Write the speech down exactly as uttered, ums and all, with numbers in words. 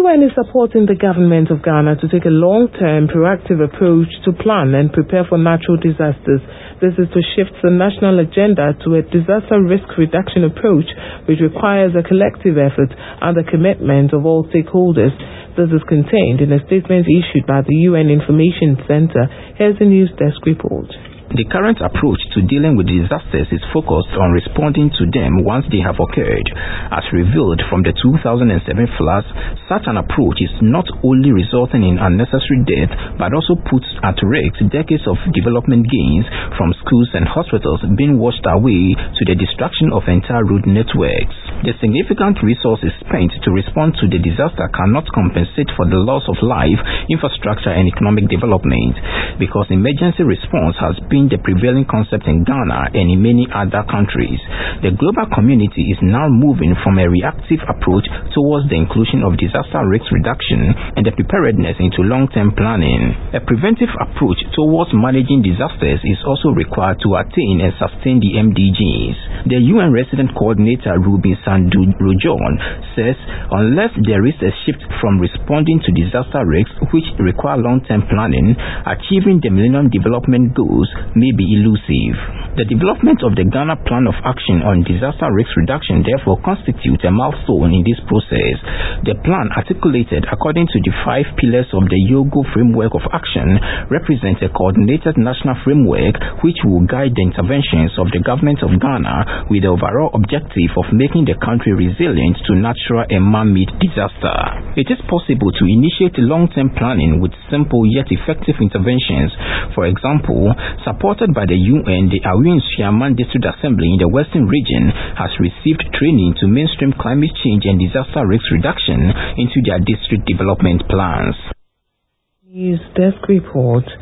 U N is supporting the government of Ghana to take a long-term, proactive approach to plan and prepare for natural disasters. This is to shift the national agenda to a disaster risk reduction approach, which requires a collective effort and the commitment of all stakeholders. This is contained in a statement issued by the U N Information Center. Here's the News Desk report. The current approach to dealing with disasters is focused on responding to them once they have occurred. As revealed from the two thousand seven floods, such an approach is not only resulting in unnecessary death, but also puts at risk decades of development gains from schools and hospitals being washed away to the destruction of entire road networks. The significant resources spent to respond to the disaster cannot compensate for the loss of life, infrastructure, and economic development, because emergency response has been the prevailing concept in Ghana and in many other countries. The global community is now moving from a reactive approach towards the inclusion of disaster risk reduction and the preparedness into long-term planning. A preventive approach towards managing disasters is also required to attain and sustain the M D Gs. The U N Resident Coordinator Ruby Sandu-Rojon says unless there is a shift from responding to disaster risks, which require long-term planning, achieving the Millennium Development Goals may be elusive. The development of the Ghana Plan of Action on Disaster Risk Reduction therefore constitutes a milestone in this process. The plan, articulated according to the five pillars of the YOGO Framework of Action, represents a coordinated national framework which will guide the interventions of the government of Ghana with the overall objective of making the country resilient to natural and man-made disaster. It is possible to initiate long-term planning with simple yet effective interventions. For example, supported by the U N, the Awin Siaman District Assembly in the Western region has received training to mainstream climate change and disaster risk reduction into their district development plans. News Desk report.